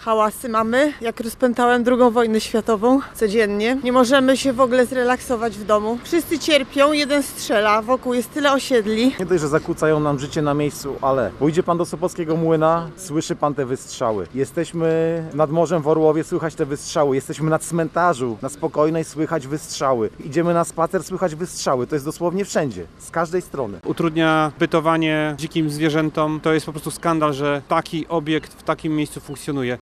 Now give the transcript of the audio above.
hałasy mamy, jak rozpętałem II wojnę światową codziennie. Nie możemy się w ogóle zrelaksować w domu. Wszyscy cierpią, jeden strzela, wokół jest tyle osiedli. Nie dość, że zakłócają nam życie na miejscu, ale pójdzie pan do Sopockiego Młyna, słyszy pan te wystrzały. Jesteśmy nad morzem w Orłowie, słychać te wystrzały. Jesteśmy na cmentarzu, na Spokojnej, słychać wystrzały. Idziemy na spacer, słychać wystrzały. To jest dosłownie wszędzie, z każdej strony. Utrudnia bytowanie dzikim zwierzętom. To jest po prostu skandal, że taki obiekt w takim miejscu funkcjonuje.